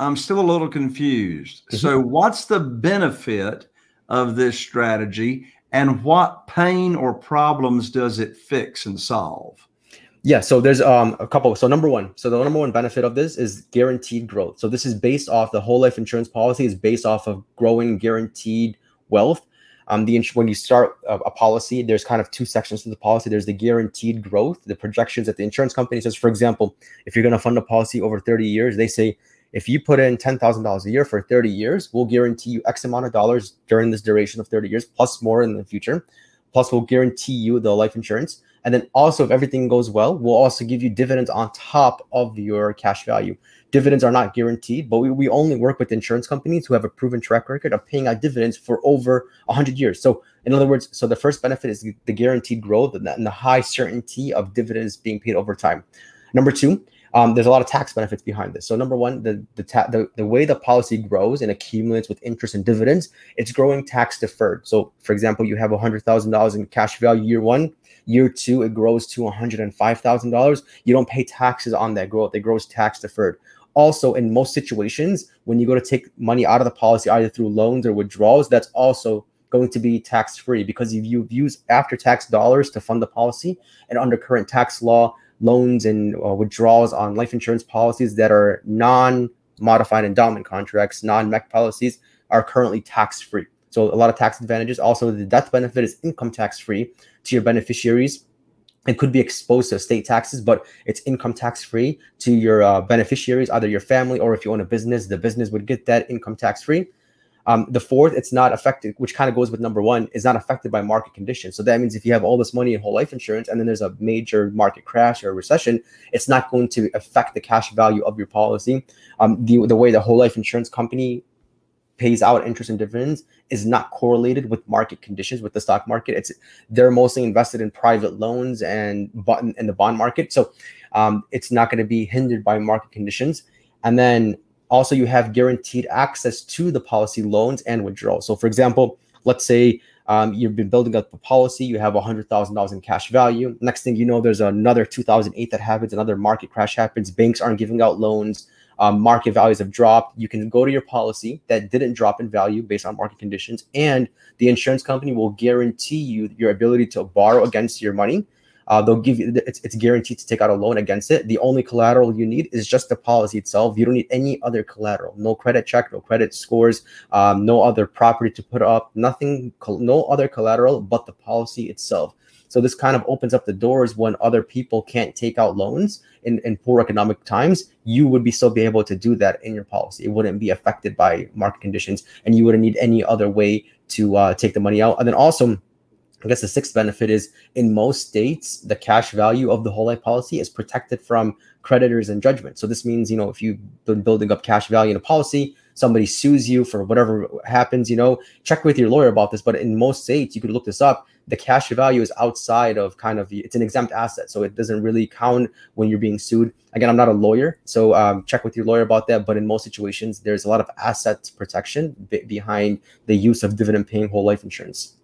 I'm still a little confused. So what's the benefit of this strategy, and what pain or problems does it fix and solve? Yeah, so there's a couple. So number one, so the number one benefit of this is guaranteed growth. So this is based off, the whole life insurance policy is based off of growing guaranteed wealth. When you start a policy, there's kind of two sections to the policy. There's the guaranteed growth, the projections that the insurance company says. For example, if you're going to fund a policy over 30 years, they say, if you put in $10,000 a year for 30 years, we'll guarantee you X amount of dollars during this duration of 30 years, plus more in the future. Plus, we'll guarantee you the life insurance. And then also, if everything goes well, we'll also give you dividends on top of your cash value. Dividends are not guaranteed, but we only work with insurance companies who have a proven track record of paying out dividends for over 100 years. So in other words, so the first benefit is the guaranteed growth and the high certainty of dividends being paid over time. Number two, there's a lot of tax benefits behind this. So number one, the way the policy grows and accumulates with interest and dividends, it's growing tax deferred. So for example, you have $100,000 in cash value year one. Year two, it grows to $105,000. You don't pay taxes on that growth. It grows tax deferred. Also, in most situations, when you go to take money out of the policy, either through loans or withdrawals, that's also going to be tax-free, because if you've used after-tax dollars to fund the policy, and under current tax law, loans and withdrawals on life insurance policies that are non-modified endowment contracts, non-MEC policies, are currently tax-free. So a lot of tax advantages. Also, the death benefit is income tax-free to your beneficiaries. It could be exposed to state taxes, but it's income tax-free to your beneficiaries, either your family, or if you own a business, the business would get that income tax-free. The fourth, it's not affected, which kind of goes with number one, is not affected by market conditions. So that means if you have all this money in whole life insurance and then there's a major market crash or a recession, it's not going to affect the cash value of your policy. The way the whole life insurance company pays out interest and dividends is not correlated with market conditions, with the stock market. They're mostly invested in private loans and in the bond market. So it's not going to be hindered by market conditions. And then also you have guaranteed access to the policy loans and withdrawals. So for example, let's say you've been building up a policy, you have $100,000 in cash value. Next thing you know, there's another 2008 that happens, another market crash happens, banks aren't giving out loans, market values have dropped. You can go to your policy that didn't drop in value based on market conditions, and the insurance company will guarantee you your ability to borrow against your money. They'll give you, it's guaranteed to take out a loan against it. The only collateral you need is just the policy itself. You don't need any other collateral, no credit check, no credit scores, no other property to put up, nothing, no other collateral but the policy itself. So this kind of opens up the doors when other people can't take out loans in poor economic times. You would still be able to do that in your policy. It wouldn't be affected by market conditions, and you wouldn't need any other way to take the money out. And then also, I guess the sixth benefit is, in most states, the cash value of the whole life policy is protected from creditors and judgment. So this means, if you've been building up cash value in a policy, somebody sues you for whatever happens, check with your lawyer about this. But in most states, you could look this up, the cash value is outside of it's an exempt asset. So it doesn't really count when you're being sued. Again, I'm not a lawyer, so check with your lawyer about that. But in most situations, there's a lot of asset protection behind the use of dividend paying whole life insurance.